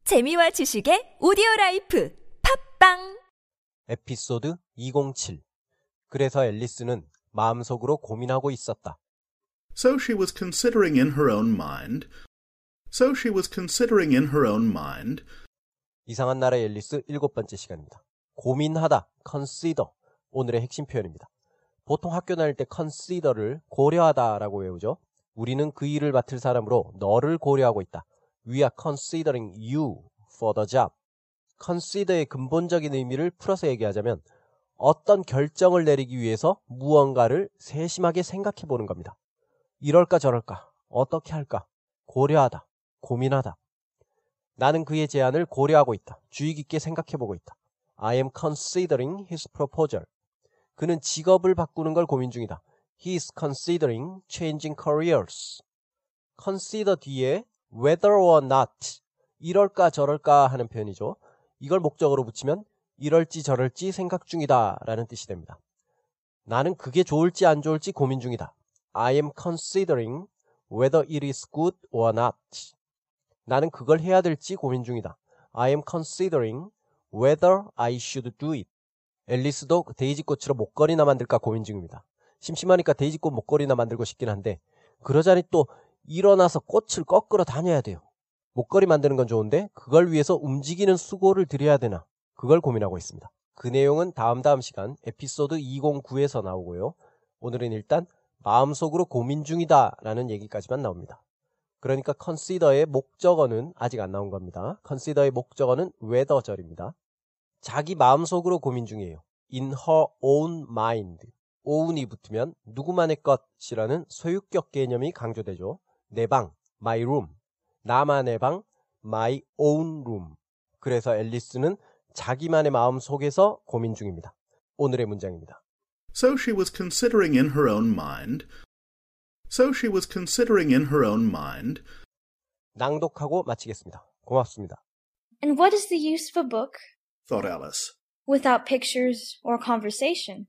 재미와 지식의 오디오라이프 팝빵 에피소드 207. 그래서 앨리스는 마음속으로 고민하고 있었다. So she was considering in her own mind. So she was considering in her own mind. 이상한 나라의 앨리스 7번째 시간입니다. 고민하다, consider, 오늘의 핵심 표현입니다. 보통 학교 다닐 때 consider를 고려하다라고 외우죠. 우리는 그 일을 맡을 사람으로 너를 고려하고 있다. We are considering you for the job. consider의 근본적인 의미를 풀어서 얘기하자면 어떤 결정을 내리기 위해서 무언가를 세심하게 생각해 보는 겁니다. 이럴까 저럴까, 어떻게 할까, 고려하다, 고민하다. 나는 그의 제안을 고려하고 있다. 주의 깊게 생각해 보고 있다. I am considering his proposal. 그는 직업을 바꾸는 걸 고민 중이다. He is considering changing careers. consider 뒤에 whether or not, 이럴까 저럴까 하는 표현이죠. 이걸 목적으로 붙이면 이럴지 저럴지 생각 중이다 라는 뜻이 됩니다. 나는 그게 좋을지 안 좋을지 고민 중이다. I am considering whether it is good or not. 나는 그걸 해야 될지 고민 중이다. I am considering whether I should do it. 앨리스도 데이지꽃으로 목걸이나 만들까 고민 중입니다. 심심하니까 데이지꽃 목걸이나 만들고 싶긴 한데 그러자니 또 일어나서 꽃을 꺾으러 다녀야 돼요. 목걸이 만드는 건 좋은데 그걸 위해서 움직이는 수고를 들여야 되나? 그걸 고민하고 있습니다. 그 내용은 다음 시간 에피소드 209에서 나오고요. 오늘은 일단 마음속으로 고민 중이다 라는 얘기까지만 나옵니다. 그러니까 consider의 목적어는 아직 안 나온 겁니다. consider의 목적어는 whether절입니다. 자기 마음속으로 고민 중이에요. In her own mind. own이 붙으면 누구만의 것이라는 소유격 개념이 강조되죠. 내 방, my room. 나만의 방, my own room. 그래서 앨리스는 자기만의 마음 속에서 고민 중입니다. 오늘의 문장입니다. So she was considering in her own mind. So she was considering in her own mind. 낭독하고 마치겠습니다. 고맙습니다. And what is the use of a book Thought Alice. without pictures or conversation?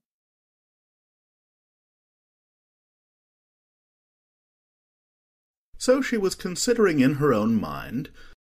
So she was considering in her own mind